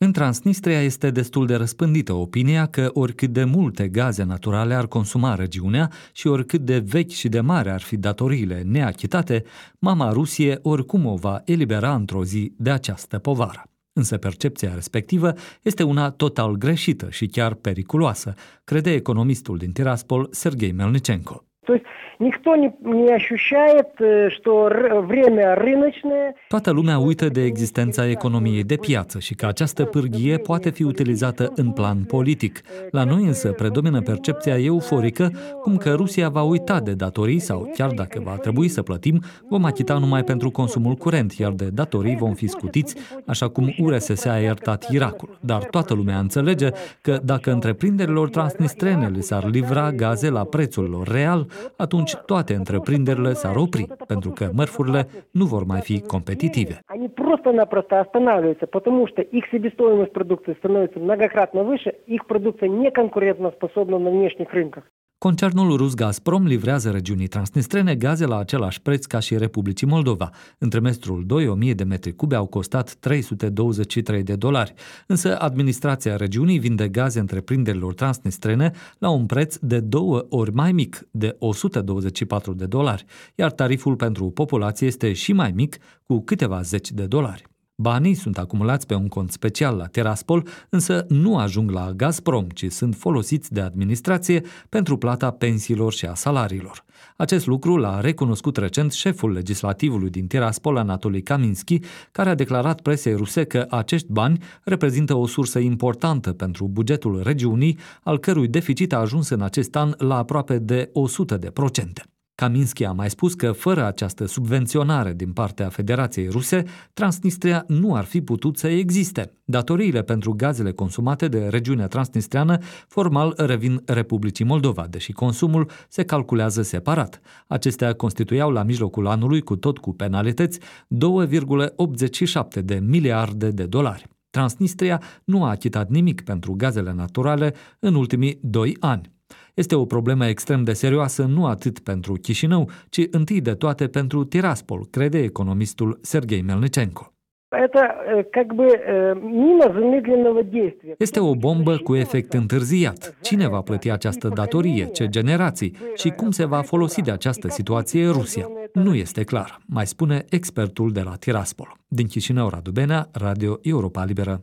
În Transnistria este destul de răspândită opinia că oricât de multe gaze naturale ar consuma regiunea și oricât de vechi și de mari ar fi datoriile neachitate, mama Rusie oricum o va elibera într-o zi de această povară. Însă percepția respectivă este una total greșită și chiar periculoasă, crede economistul din Tiraspol, Serghei Melnicenko. Toată lumea uită de existența economiei de piață și că această pârghie poate fi utilizată în plan politic. La noi însă predomină percepția euforică, cum că Rusia va uita de datorii sau, chiar dacă va trebui să plătim, vom achita numai pentru consumul curent, iar de datorii vom fi scutiți, așa cum URSS a iertat Irakul. Dar toată lumea înțelege că dacă întreprinderilor transnistrene le s-ar livra gaze la prețul lor real, atunci toate întreprinderile s-ar opri, pentru că mărfurile nu vor mai fi competitive. Concernul rus Gazprom livrează regiunii transnistrene gaze la același preț ca și Republicii Moldova. În trimestrul 2, 1000 de metri cube au costat $323, însă administrația regiunii vinde gaze întreprinderilor transnistrene la un preț de 2 ori mai mic, de $124, iar tariful pentru populație este și mai mic, cu câteva zeci de dolari. Banii sunt acumulați pe un cont special la Tiraspol, însă nu ajung la Gazprom, ci sunt folosiți de administrație pentru plata pensiilor și a salariilor. Acest lucru l-a recunoscut recent șeful legislativului din Tiraspol, Anatolii Kaminski, care a declarat presei ruse că acești bani reprezintă o sursă importantă pentru bugetul regiunii, al cărui deficit a ajuns în acest an la aproape de 100%. Kaminski a mai spus că fără această subvenționare din partea Federației Ruse, Transnistria nu ar fi putut să existe. Datoriile pentru gazele consumate de regiunea transnistreană formal revin Republicii Moldova, deși consumul se calculează separat. Acestea constituiau la mijlocul anului, cu penalități, 2,87 de miliarde de dolari. Transnistria nu a achitat nimic pentru gazele naturale în ultimii 2 ani. Este o problemă extrem de serioasă nu atât pentru Chișinău, ci întâi de toate pentru Tiraspol, crede economistul Serghei Melnicenko. Este o bombă cu efect întârziat. Cine va plăti această datorie? Ce generații? Și cum se va folosi de această situație Rusia? Nu este clar, mai spune expertul de la Tiraspol. Din Chișinău, Radu Benea, Radio Europa Liberă.